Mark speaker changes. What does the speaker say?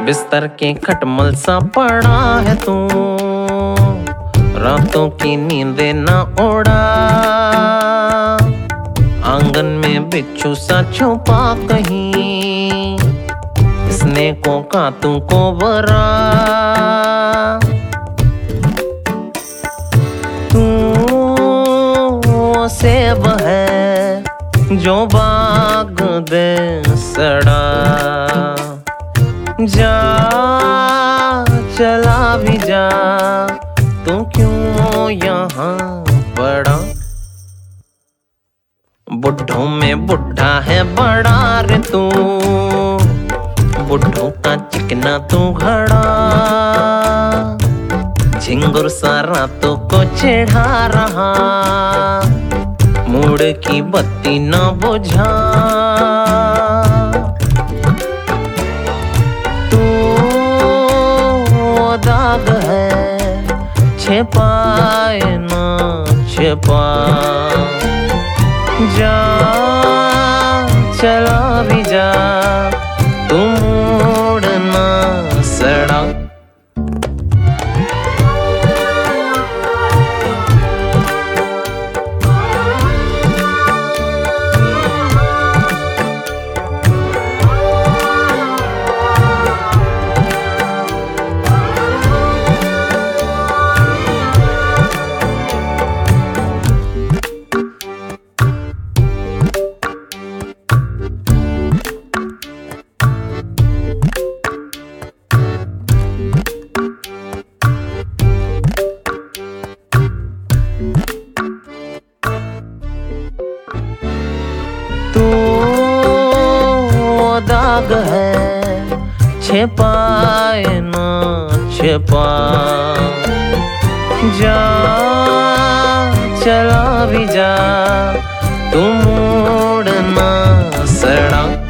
Speaker 1: बिस्तर के खटमल सा पड़ा है तू, रातों की नींदें ना उड़ा। आंगन में बिच्छू सा छुपा कहीं, इसने को का तू को बरा। तू सेब है जो बाग दे सड़ा, जा चला भी जा, तू क्यों यहाँ पड़ा। बुड्ढों में बुड्ढा है बड़ा रे तू, बुड्ढों का चिकना तू घड़ा। झिंगुर सा रातों को चिढ़ा रहा, मूड की बत्ती न बुझा। तू दाग है छिपाए न छिपा, जा चला भी जा, तू मूड न सड़ा। तू दाग है छिपाए न छिपा, जा चला भी जा, तू मूड न सड़ा।